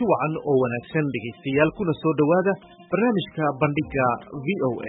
kulanti wacan oo wanaagsan dhegaystayaal kuna soo dhowaada barnaamijka bandhiga VOA.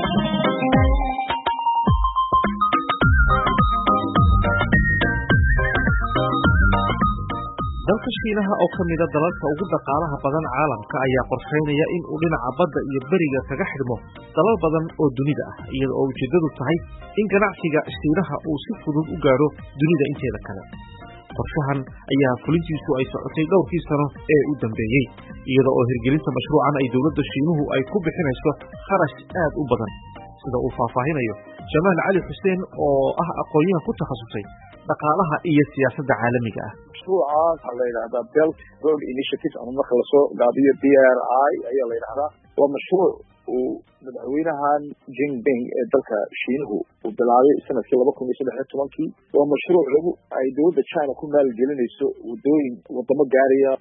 dalka Shiinaha oo ka mid ah dalalka ugu dhaqaalaha badan caalamka ayaa qorsheynaya in uu dhinaca badda iyo bariga kaga xidhmo dalal badan oo dunida ah iyada oo ujeedadu tahay in ganacsiga Shiinaha uu si fudud u gaaro dunida inteeda kale. qorshahan ayaa fulintiisu ay socotay dhowrkii sano ee u dambeeyay iyada oo hirgelinta mashruucan ay dawladda Shiinuhu ay ku bixinayso kharash aad u badan sida uu faahfaahinayo Jamaal Cali Xuseen oo ah aqoonyahan ku takhasusay dhaqaalaha iyo siyaasadda caalamiga ah. mashruucaas waxaa la yidhahdaa Belt Road Initiative ama marka lasoo gaabiyo BRI ayaa la yidhahdaa. waa mashruuc uu madaxweynahan Jinping ee dalka Shiinuhu uu bilaabay sanadkii 2013. waa mashruuc ay dowladda China ku maalgelinayso wadooyin wadamo gaaraya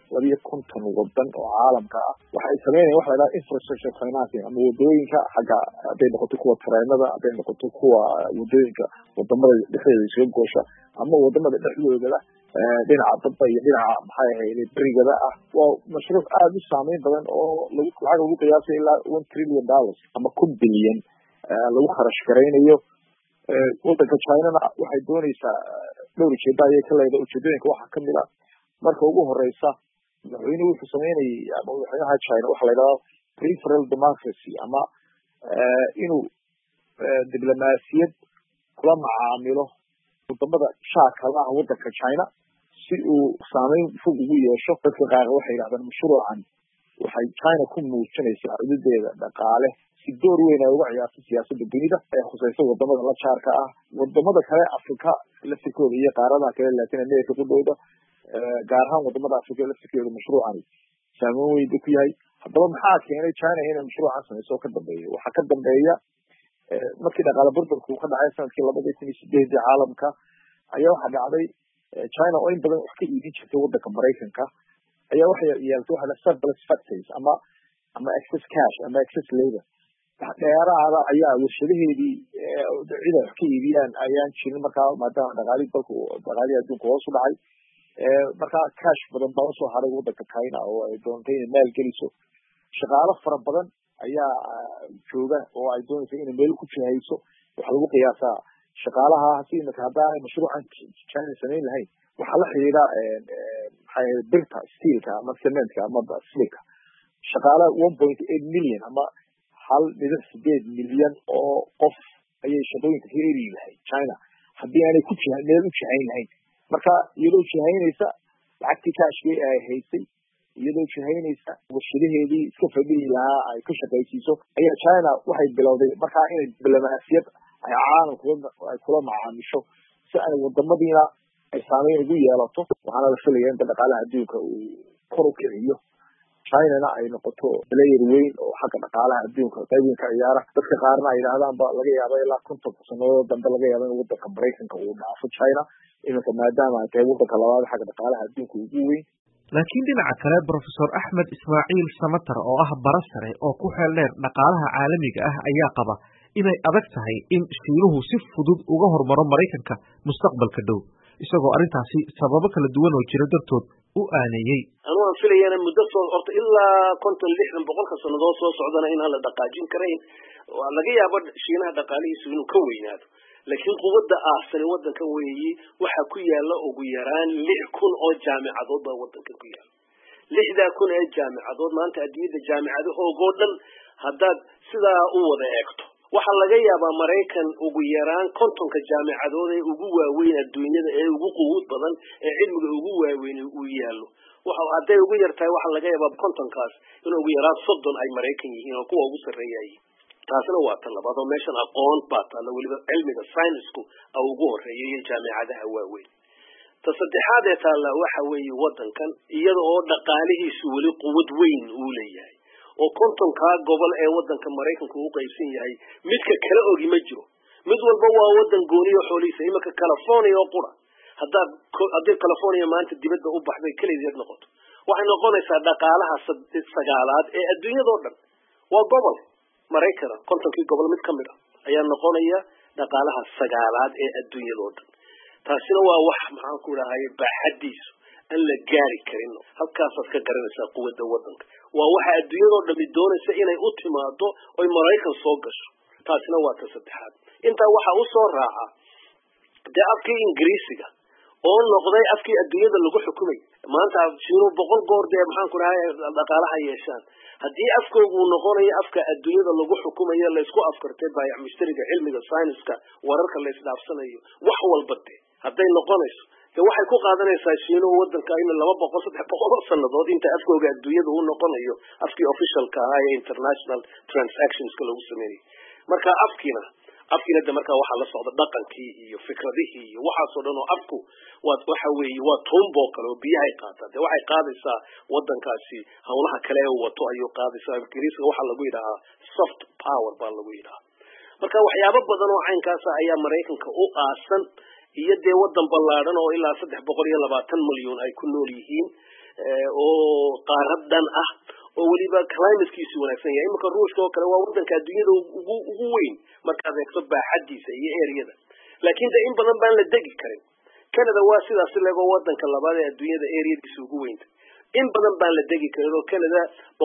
150 wadan oo caalamka ah. waxay sameynayaan waxa la yidhahdaa infrastructure financing ama wadooyinka xagga hadday noqoto kuwa tareenada, hadday noqoto kuwa wadooyinka wadamada dhexdeeda isuga goosha ama wadamada dhexdooda dhinaca badda iyo dhinaca maxay ahayd berigada ah. waa mashruuc aad u saameyn badan oo lacag lagu qiyaasay ilaa $1 trillion ama 1 bilyan lagu kharash garaynayo. wadanka China-na waxay doonaysaa dhowr ujeedo ayay ka leedahay. ujeedooyinka waxaa ka mid ah marka ugu horeysa madaxweynuhu wuxuu sameynayay ama madaxweynaha China waxaa la yidhahdaa peripheral democracy ama inuu diblomaasiyad kula macaamilo wadamada shaarka la ah wadanka China si uu saameyn fog ugu yeesho. dadka qaar waxay yidhahdaan mashruucan waxay China ku muujinaysaa xuduudeeda dhaqaale si door weyn ay uga ciyaarto siyaasadda dunida ee khusaysa wadamada la jaarka ah. wadamada kale Afrika laftirkooda iyo qaaradaha kale Latin America ku dhowda gaar ahaan wadamada Afrika laftirkooda mashruucani saameyn weyn ku yahay. haddaba maxaa keenay China inay mashruucan sameyso ka dambeeya? waxaa ka dambeeya markii dhaqaale burburku ka dhacay sanadkii 2008 caalamka ayaa waxaa dhacday China oo in badan wax ka iibin jirtay wadanka Mareykanka ayaa waxay yeeltay waxa la surplus factories ama excess cash ama excess labor. dheeraada ayaa warshadaheedii cida wax ka iibiyaan ayaan jirin markaa maadaama dhaqaalihii adduunka hoos u dhacay. markaa cash badan baa usoo haray wadanka China oo ay doontay inay maal geliso. shaqaalo fara badan ayaa jooga oo ay doonayso inay meel ku jihayso. waxaa lagu qiyaasaa shaqaalaha si imika haddaanay mashruucan China samayn lahayn waxaa la xidhiidha birta steelka ama cementka ama silika shaqaalaha 1.8 milyan ama 1.8 milyan oo qof ayay shaqooyinka ka eri lahayd China haddii aanay ku meel u jihayn lahayn. marka iyadoo jihaynaysa lacagtii kaashkii ay haysay iyadoo jihaynaysa warshadaheedii iska fadhiyi lahaa ay ka shaqaysiiso ayaa China waxay bilowday markaa inay diblomaasiyad ay caalamka ay kula macaamisho si ay wadamadiina ay saameyn ugu yeelato. waxaana la filayaa in dhaqaalaha adduunka uu kor u kiciyo China-na ay noqoto player weyn oo xagga dhaqaalaha adduunka qayb weyn ka ciyaara. dadka qaarna ay yidhaahdaan ba laga yaabo ilaa 50 sanadood dambe laga yaabo in wadanka Mareykanka uu dhaafo China iminka maadaama ay tahay wadanka labaad xagga dhaqaalaha adduunka ugu weyn. laakiin dhinaca kale Professor Ahmed Ismaaciil Samatar oo ah bara sare oo ku xeel dheer dhaqaalaha caalamiga ah ayaa qaba inay adag tahay in Shiinuhu si fudud uga hormaro Mareykanka mustaqbalka dhow isagoo arrintaasi sababo kala duwan oo jira dartood u aaneeyay. anu aan filayana muddo soo horta ilaa 50-60 sanadood soo socdana in aan la dhaqaajin karayn. waa laga yaabo Shiinaha dhaqaalihiisu inuu ka weynaado laakiin quwadda aasani wadanka weeyi waxa ku yaala ugu yaraan 6,000 oo jaamicadood baa wadanka ku yaala. 6,000 ee jaamicadood maanta adduunyada jaamicadahoogo dhan haddaad sidaa u wada eegto waxaa laga yaabaa Mareykan ugu yaraan 50 jaamicadood ee ugu waaweyn adduunyada ee ugu quwad badan ee cilmiga ugu waaweyn uu yaalo. hadday ugu yartahay waxaa laga yaabaa 50kaas in ugu yaraan 30 ay Mareykan yihiin oo kuwa ugu sarreeyay. taasina waa tan labaad oo meeshan aqoon baa taala weliba cilmiga science-ku ugu horeeyay jaamicadaha waaweyn. ta saddexaad ee taala waxa weeye wadankan iyada oo dhaqaalihiisu weli quwad weyn uu leeyahay oo 50ka gobol ee wadanka Mareykanka uu qaybsan yahay midka kala ogi ma jiro. mid walba waa wadan gooniyo xoolihiisa. imika California oo qura haddii California maanta dibadda u baxday kaliya noqoto waxay noqonaysaa dhaqaalaha sagaalaad ee adduunyada oo dhan. waa gobol Mareykanka 50kii gobol mid kamid ah ayaa noqonaya dhaqaalaha sagaalaad ee adduunyada oo dhan. taasina waa wax maxaan ku rahay baaxadiisu aan la gaari karin halkaasaad ka garanaysaa quwadda waddanka waa waxa adduunyadoo dhami doonaysa inay u timaado oy Maraykan soo gasho taasina waa ta saddexaad intaa waxa u soo raaca dee afkii Ingiriisiga oo noqday afkii adduunyada lagu xukumay maanta shiinu 100 goor dee maxaan ku rahay dhaqaalaha yeeshaan haddii afkoogu noqonayo afka adduunyada lagu xukumayo la isku afkartay baayac mushtariga cilmiga sayniska wararka la isdhaafsanayo wax walba hadday noqonayso waxay ku qaadanaysaa shiinu waddanka in 200-300 sanadood inta afkooga adduunyada uu noqonayo afkii officialka ah ee international transactions lagu sameeyay marka afkiina marka waxa la socda dhaqankii iyo fikradihii iyo waxa soo dhan oo afku waxa weeye waa tumbo kale oo biyaha qaataa waxay qaadaysaa waddankaasi hawlaha kale ee wato ayuu qaadaysaa Ingiriiska waxa lagu yiraahdaa soft power baa lagu yiraahdaa marka waxyaabo badan oo caynkaas ayaa Mareykanka u aasan iyo dee waddan ballaaran oo ilaa 320 milyan ay ku nool yihiin oo qaaradan ah oo waliba climate-kiisu wanaagsan yahay imika Ruushka oo kale waa waddanka adduunyada ugu weyn marka eegto baaxadiisa iyo area-da laakiin in badan baan la degi karin Canada waa sidaas leego waddanka labaad ee adduunyada area-diisa ugu weyn in badan baan la degi karin oo Canada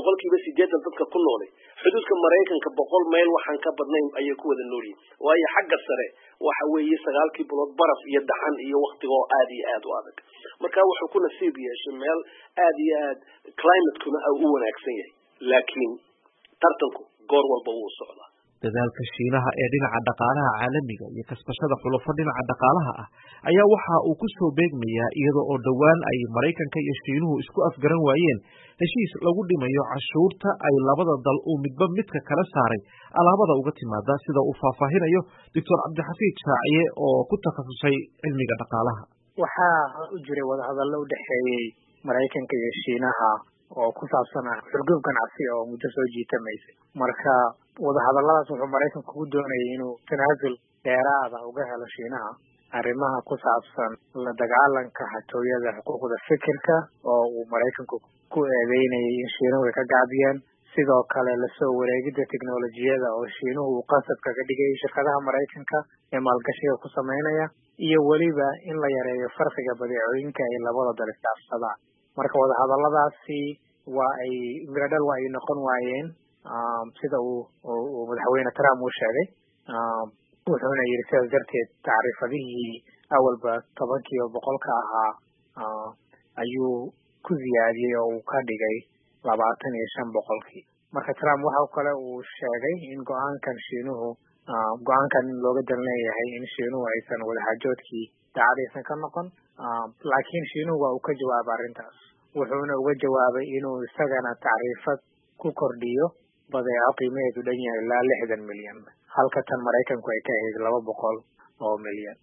80% dadka ku nool xuduudka Mareykanka 100 mayl waxaan ka badnayn ayay ku wada nool yihiin waayo xagga sare waxa weeye 9 bilood baraf iyo dhaxan iyo waqtiga oo aad iyo aad u adag marka wuxuu ku nasiib yeeshay meel aad iyo aad climate-kuna u wanaagsan yahay laakiin tartanku goor walba wuu socdaa dadaalka Shiinaha ee dhinaca dhaqaalaha caalamiga iyo kasbashada xulufo dhinaca dhaqaalaha ah ayaa waxa uu ku soo beegmayaa iyadoo oo dhawaan ay Mareykanka iyo Shiinuhu isku afgaran waayeen heshiis lagu dhimayo cashuurta ay labada dal uu midba midka kala saaray alaabada uga timaada sida uu faahfaahinayo Dr. Cabdixafiid Shaaciye oo ku takhasusay cilmiga dhaqaalaha waxaa u jiray wadahadallo u dhaxeeyay Mareykanka iyo Shiinaha oo ku saabsan xurguf ganacsi oo muddo soo jiitamaysay marka wadahadalladaas wuxuu Mareykanku ku doonayay inuu tanaasul dheeraad ah uga helo Shiinaha arrimaha ku saabsan la dagaalanka xatooyada xuquuqda fikirka oo uu Mareykanku ku eedeynayay in Shiinuhu ay ka gaabiyaan sidoo kale la soo wareegida tiknoolajiyada oo Shiinuhu uu qasab kaga dhigay shirkadaha Mareykanka ee maalgashiga ku sameynaya iyo waliba in la yareeyo farqiga badeecooyinka ay labada dal isdhaafsadaan marka wadahadalladaasi waa ay miradhal waa ay noqon waayeen sida uu madaxweyne Trump uu sheegay wuxuuna yiri sidaas darteed tacriifadihii awalba 10% ahaa ayuu ku ziyaadiyay oo uu ka dhigay 25%. marka Trump waxa kale uu sheegay in go'aankan Shiinuhu go'aankan looga dan leeyahay in Shiinuhu aysan wadaxaajoodkii daacadaysan ka noqon laakiin Shiinuhu waa uu ka jawaabay arrintaas wuxuuna uga jawaabay inuu isagana tacriifad ku kordhiyo badeeco qiimaheedu dhan yahay ilaa 60 milyan halka tan Mareykanku ay ka ahayd 200 milyan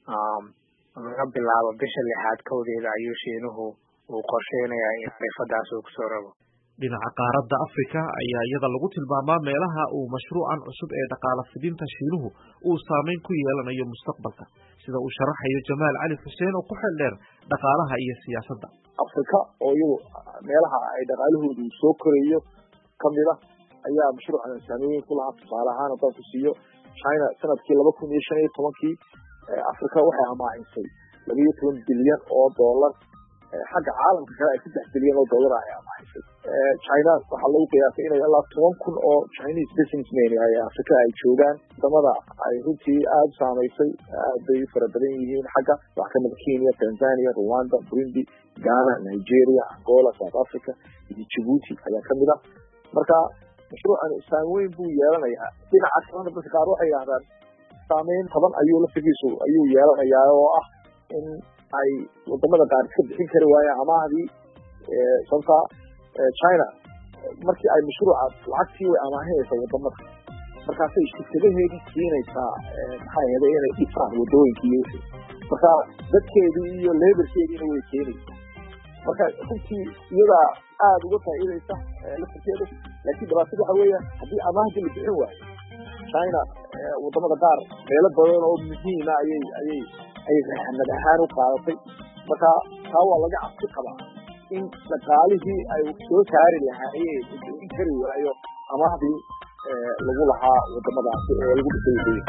laga bilaabo bisha 6 kowdeeda ayuu Shiinuhu uu qorsheynayaa in tacriifadaas uu kusoo rabo dhinaca qaaradda Afrika ayaa iyada lagu tilmaamaa meelaha uu mashruucan cusub ee dhaqaale fidinta Shiinuhu uu saameyn ku yeelanayo mustaqbalka sida uu sharaxayo Jamaal Cali Xuseen oo ku xil dheer dhaqaalaha iyo siyaasadda Afrika oo iyadu meelaha ay dhaqaalahoodu soo korayo kamida ayaa mashruucan saameyn ku lahaa tusaale ahaan haddaan ku siiyo China sanadkii 2015 Afrika waxay amaahisay 12 bilyan oo dollar xagga caalamka kale ay 3 bilyan oo dollar ay amaahisay China waxa lagu qiyaasay inay ilaa 10,000 oo Chinese businessmen ay Afrika ay joogaan wadamada ay runtii aad saameysay bay fara badan yihiin xagga wax ka mid Kenya, Tanzania, Rwanda, Burundi, Ghana, Nigeria, Angola, South Africa iyo Djibouti ayaa kamid ah marka mashruucan saameyn buu yeelanayaa dhinaca kalena dadka qaar waxay yiraahdaan saameyn taban ayuu la figiisu ayuu yeelanayaa oo ah in ay wadamada qaar ka bixin kari waayaan amaahdi sababta China markii ay mashruuca lacagtii way amaahinaysaa wadamada markaasay shirkadaheedu siinaysaa maxay ahayd inay dhisaan wadooyinkii marka dadkeedii iyo laborkeediina way keenaysaa marka runtii iyada aad uga faa'iideysa lafteeda laakiin dhibaatada waxa weeyaan haddii amaahdi la bixin waayo China wadamada qaar meelo badan oo muhiim ah ayay raxmad ahaan u qaadatay marka taa waa laga cabsi qabaa in dhaqaalihii ay soo saari lahaayeen in kari waayo amaahdii lagu lahaa wadamadaas ee lagu dhisay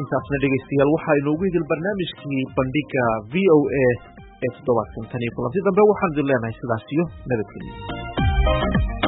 intaasna dhegaystayaal waxaa inoogu idil barnaamijkii bandhiga VOA ee toddobaadkan tan iyo kulanti dambe waxaan idin leenahay sidaas iyo nabadgelyo.